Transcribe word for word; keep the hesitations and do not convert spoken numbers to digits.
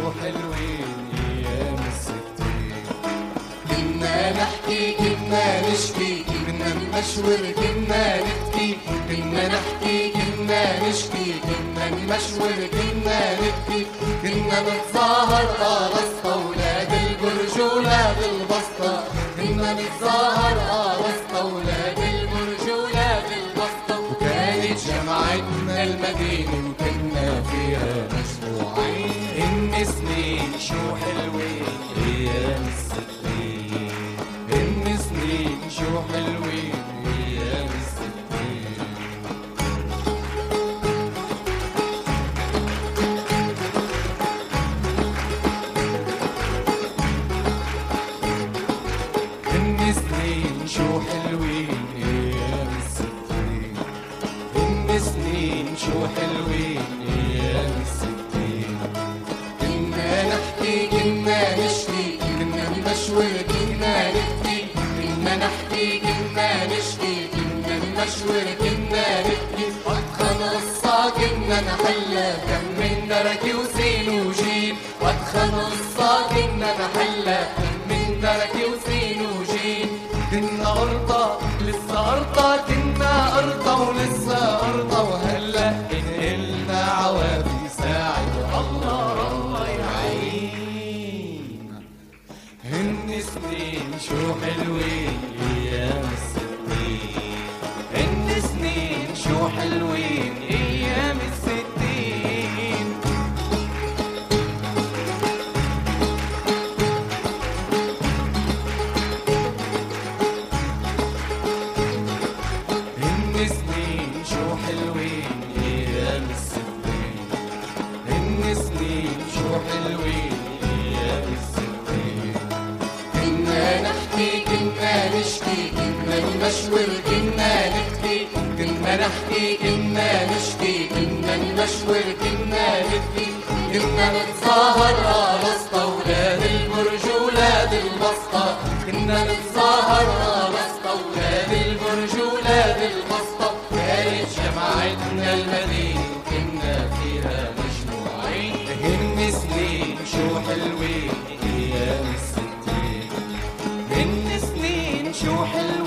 حلوين أيام الستين. كنا نحكي كنا نشكي كنا نمشور كنا نبكي كنا نحكي كنا نشكي كنا نمشور كنا نبكي كنا نتظاهر اه بسطة ولاد البرج ولاد البسطة كنا نتظاهر اه بسطة ولاد البرج ولاد البسطة وكانت جمعتنا المدينة وكنا فيها مجموعين. إن سنين شو حلوين أيام الستين. إن سنين شو حلوين أيام الستين. إن سنين شو حلوين أيام الستين. إن سنين شو حلوين أيام الستين. كنا نحكي كنا نشكي كنا نمشور كنا نبكي كنا نحكي كنا نشكي كنا نمشور كنا نبكي وادخل قصة كنا نحلى كم من دركي وسين وجيم وادخل قصة كنا نحلى كم من دركي وسين وجيم كنا أرطى لسه أرطى كنا أرطى ولسه أرطى وهلا إنقلنا عوافي ساعد الله الله يعين. هن سنين شو حلوين أيام الستين. هن سنين شو حلوين أيام الستين. هن سنين شو حلوين أيام الستين. هن سنين شو حلوين أيام الستين. كنا نحكي كنا نشكي كنا نمشور كنا نبكي كنا نحكي كنا نشكي كنا نمشور كنا نبكي كنا نتظاهر اه بسطة ولاد البرج ولاد البسطة كنا نتظاهر اه بسطة ولاد البرج ولاد البسطة كانت جمعتنا المدينة وكنا فيها مجموعين. هن سنين شو حلوين أيام الستين. هن سنين شو حلوين